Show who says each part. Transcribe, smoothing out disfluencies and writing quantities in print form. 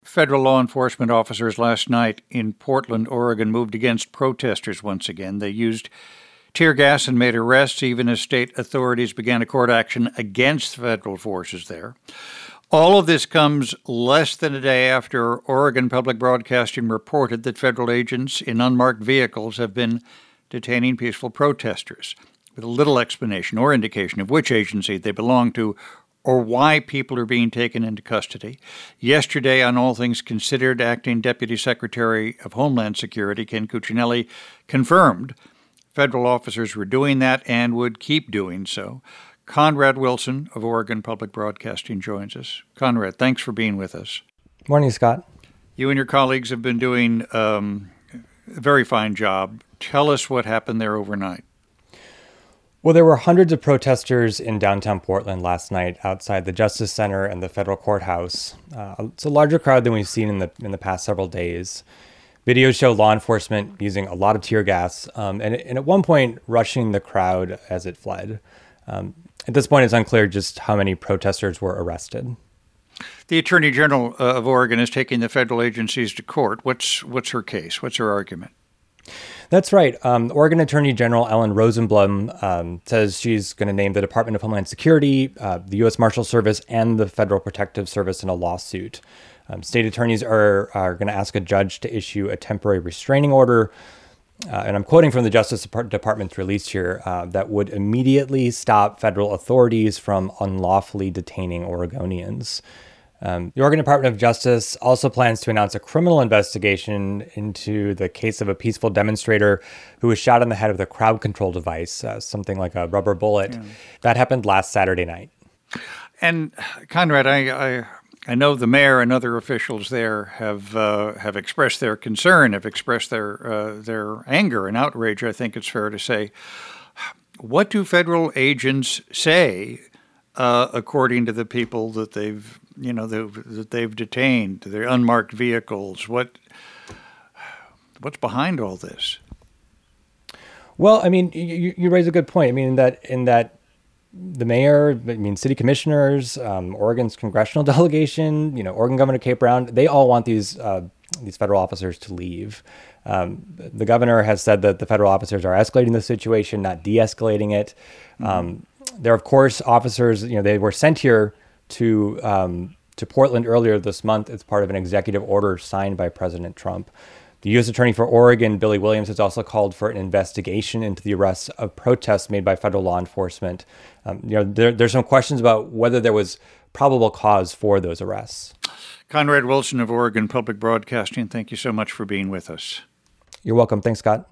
Speaker 1: Federal law enforcement officers last night in Portland, Oregon, moved against protesters once again. They used tear gas and made arrests, even as state authorities began a court action against federal forces there. All of this comes less than a day after Oregon Public Broadcasting reported that federal agents in unmarked vehicles have been detaining peaceful protesters, with little explanation or indication of which agency they belong to or why people are being taken into custody. Yesterday, on All Things Considered, Acting Deputy Secretary of Homeland Security Ken Cuccinelli confirmed federal officers were doing that and would keep doing so. Conrad Wilson of Oregon Public Broadcasting joins us. Conrad, thanks for being with us.
Speaker 2: Morning, Scott.
Speaker 1: You and your colleagues have been doing a very fine job. Tell us what happened there overnight.
Speaker 2: Well, there were hundreds of protesters in downtown Portland last night outside the Justice Center and the federal courthouse. It's a larger crowd than we've seen in the past several days. Videos show law enforcement using a lot of tear gas and at one point rushing the crowd as it fled. At this point, it's unclear just how many protesters were arrested.
Speaker 1: The Attorney General of Oregon is taking the federal agencies to court. What's her case? What's her argument?
Speaker 2: That's right. Oregon Attorney General Ellen Rosenblum says she's going to name the Department of Homeland Security, the U.S. Marshal Service, and the Federal Protective Service in a lawsuit. State attorneys are going to ask a judge to issue a temporary restraining order, and I'm quoting from the Justice Department's release here, that would immediately stop federal authorities from unlawfully detaining Oregonians. The Oregon Department of Justice also plans to announce a criminal investigation into the case of a peaceful demonstrator who was shot in the head with a crowd control device, something like a rubber bullet. Yeah. That happened last Saturday night.
Speaker 1: And Conrad, I know the mayor and other officials there have expressed their concern, have expressed their anger and outrage, I think it's fair to say. What do federal agents say, according to the people that they've detained, their unmarked vehicles? What's behind all this?
Speaker 2: Well, I mean, you raise a good point. I mean, in that the mayor, city commissioners, Oregon's congressional delegation, Oregon Governor Kate Brown, they all want these federal officers to leave. The governor has said that the federal officers are escalating the situation, not de-escalating it. There are, of course, officers, they were sent here to Portland earlier this month as part of an executive order signed by President Trump. The U.S. Attorney for Oregon, Billy Williams, has also called for an investigation into the arrests of protests made by federal law enforcement. There's some questions about whether there was probable cause for those arrests.
Speaker 1: Conrad Wilson of Oregon Public Broadcasting, thank you so much for being with us.
Speaker 2: You're welcome. Thanks, Scott.